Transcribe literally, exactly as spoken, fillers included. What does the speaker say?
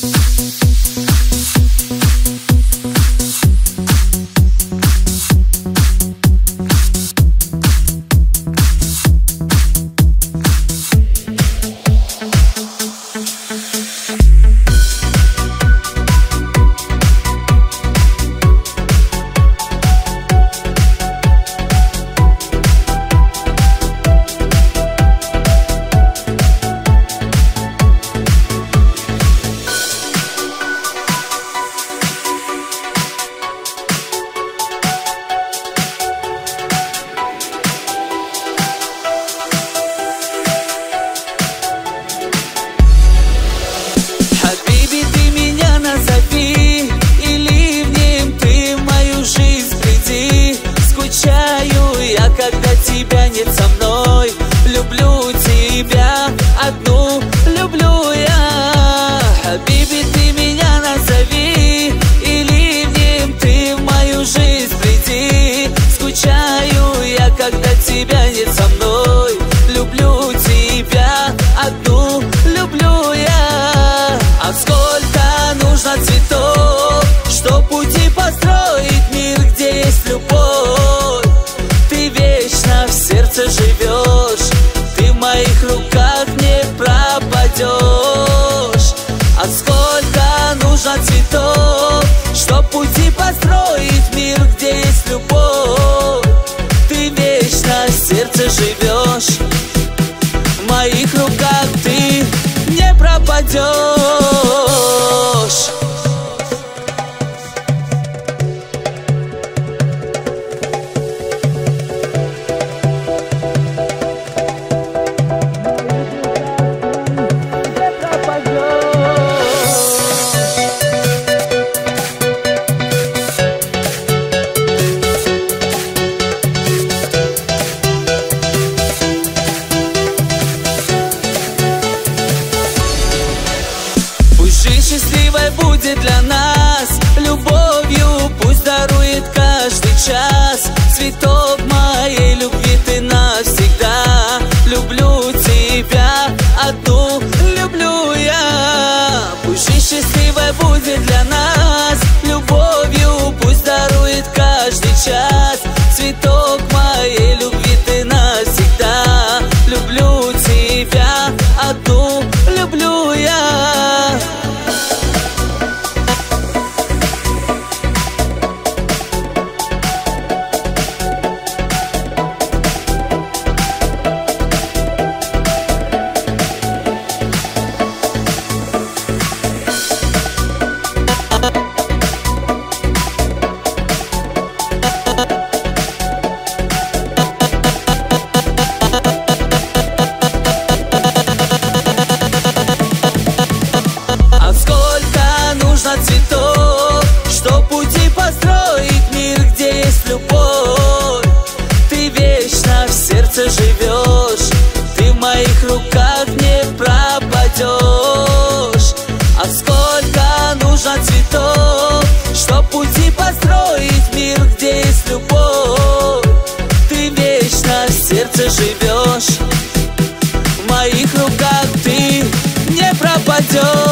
Когда тебя нет со мной, люблю тебя одну, люблю я. Хабиби, ты меня назови, или в нем ты в мою жизнь приди. Скучаю я, когда тебя нет со мной, люблю тебя одну, люблю я. А сколько нужно цветов, чтоб пути построить мир, где есть любовь. В сердце живешь, ты в моих руках не пропадешь. А сколько нужно цветов, чтоб пути построить мир, где есть любовь. Ты вечно в сердце живешь, в моих руках ты не пропадешь. Счастливой будет для нас, любовью пусть дарует каждый час. Цветок моей любви ты навсегда. Люблю тебя одну, люблю я. Пусть жизнь счастливой будет для нас, любовью пусть дарует каждый час. Цветок моей любви ты навсегда. Люблю тебя одну, люблю я. Цветов, чтоб пути построить мир, где есть любовь. Ты вечно в сердце живешь, ты в моих руках не пропадешь. А сколько нужно цветов, чтоб пути построить мир, где есть любовь. Ты вечно в сердце живешь, в моих руках ты не пропадешь.